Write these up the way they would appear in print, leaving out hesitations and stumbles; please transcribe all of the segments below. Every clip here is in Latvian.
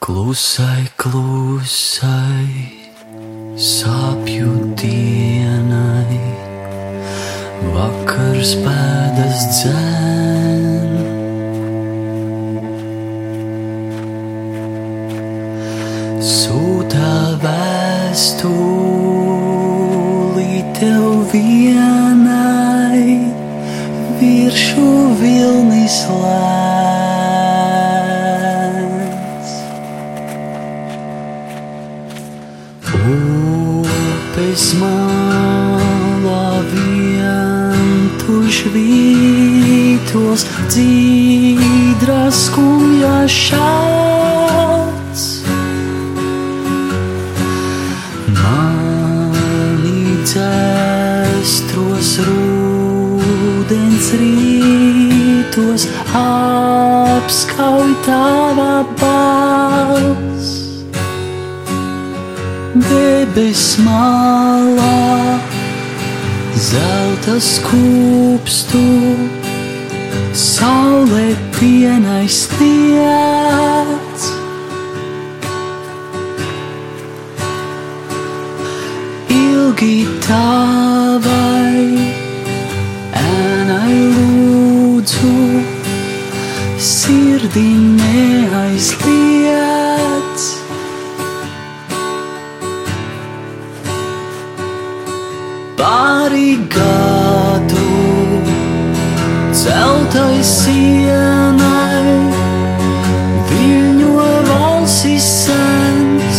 Klusai, klusai, sāpju dienai, vakars pēdas dzen. Sūta vēstuli tev vienai, viršu vilnis lēns. Upes malā vientuļš vītos, dzīdra skumja šāds. Mani dzēstros rūdens rītos, apskauj tava balss. Debes malā zelta skūpstu, saule pienai sniedz. Ilgi tavai ēnai lūdzu, sirdī neaizliedz. Pāri gadu celtai sienai viļņo valsis sens.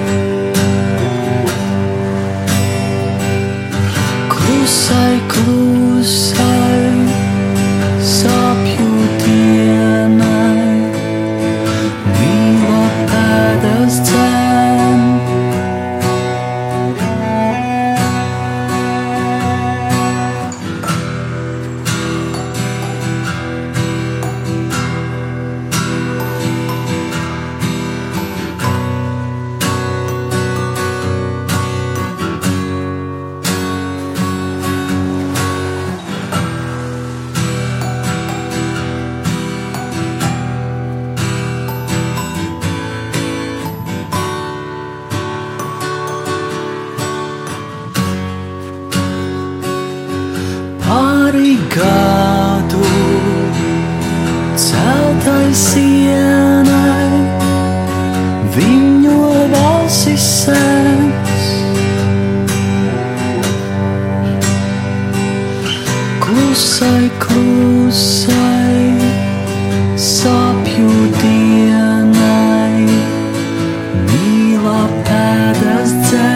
Klusai, klusai, sāpju dienai, mīla pēdas dzen. Pāri gadu celtai sienai viļņo valsis sens. Klusai, klusai, sāpju dienai, mīla pēdas dzen.